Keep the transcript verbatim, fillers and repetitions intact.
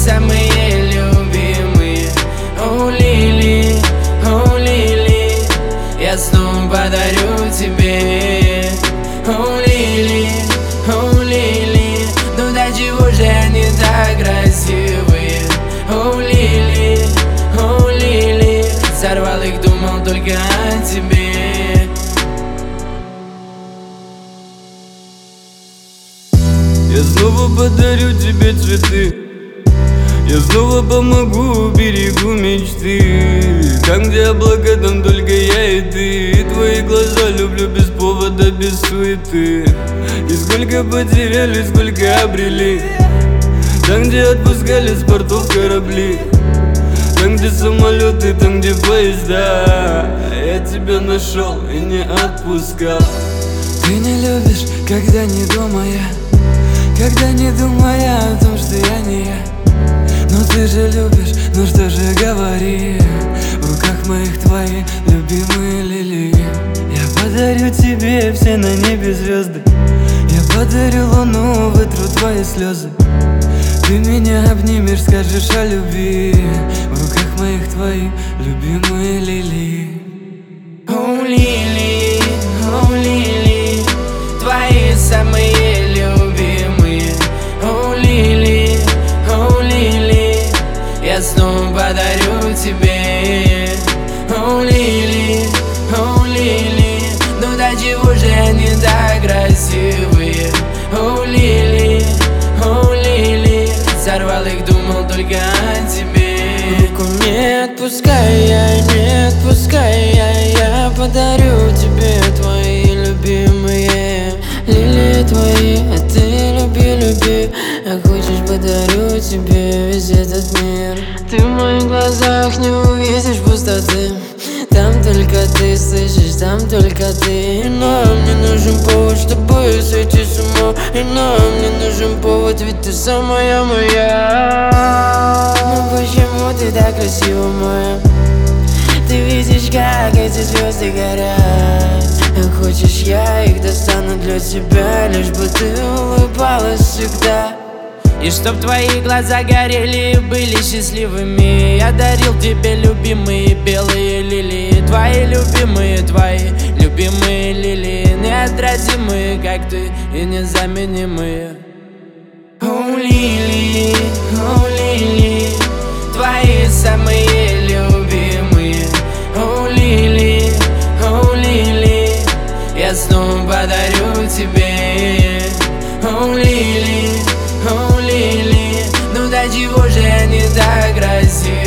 самые любимые. О, Лили, о, Лили, я снова подарю тебе. О, Лили, о, Лили, ну до чего же они так красивые? О, Лили, о, Лили, сорвал их, думал только о тебе. Я снова подарю тебе цветы, я снова помогу, берегу мечты. Там, где облака, там только я и ты. И твои глаза люблю без повода, без суеты. И сколько потеряли, сколько обрели. Там, где отпускали с портов корабли. Там, где самолеты, там, где поезда. Я тебя нашел и не отпускал. Ты не любишь, когда не думая, когда не думая о том, что я не я. Но ты же любишь, ну что же говори. В руках моих твои любимые лилии. Я подарю тебе все на небе звезды. Я подарю луну, вытру твои слезы. Ты меня обнимешь, скажешь о любви. В руках моих твои любимые лилии. О, Лили, о, Лили, твои самые любимые. О, Лили, о, Лили, я снова подарю тебе. О, Лили, о, Лили, ну до чего же они так красивые? О, Лили, о, Лили, сорвал их, думал только о тебе. Руку не отпускай, я не отпускай, я, я подарю тебе твои любимые лилии твои, а ты люби, люби. А хочешь, подарю тебе весь этот мир. Ты в моих глазах не увидишь пустоты. Там только ты, слышишь, там только ты. И нам не нужен повод, чтобы сойти с ума. И нам не нужен повод, ведь ты самая моя. Ну почему ты так красива, моя? Ты видишь, как эти звезды горят. А хочешь, я их достану для тебя, лишь бы ты улыбалась всегда. И чтоб твои глаза горели и были счастливыми. Я дарил тебе любимые белые лилии. Твои любимые, твои любимые лилии. Неотразимые, как ты, и незаменимые. О, Лили, о, Лили, твои самые любимые. О, Лили, о, Лили, я снова подарю тебе. О, Лили, о, Лили, ну до чего же они так красивы?